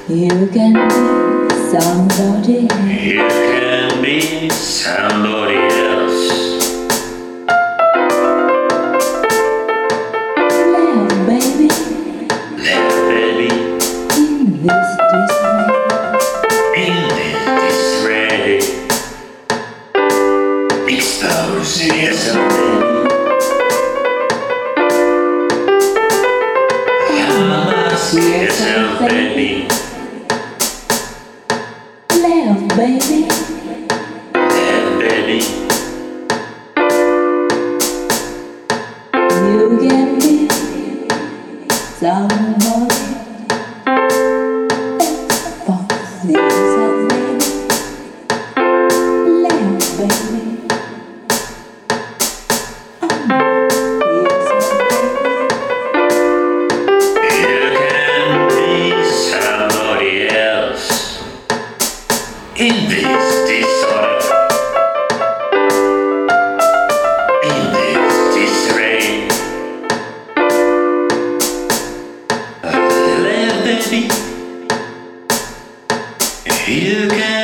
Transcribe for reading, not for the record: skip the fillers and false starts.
You can be somebody You else. can be somebody else. Love, baby, Left baby in this disarray. in this disarray. Expose yourself, baby. Ask yourself, baby. Love, baby, Left baby you can be somebody else. For yourself, baby. Love, baby, yourself, baby. You can be somebody else in this disorder, in this disarray. Left baby, you can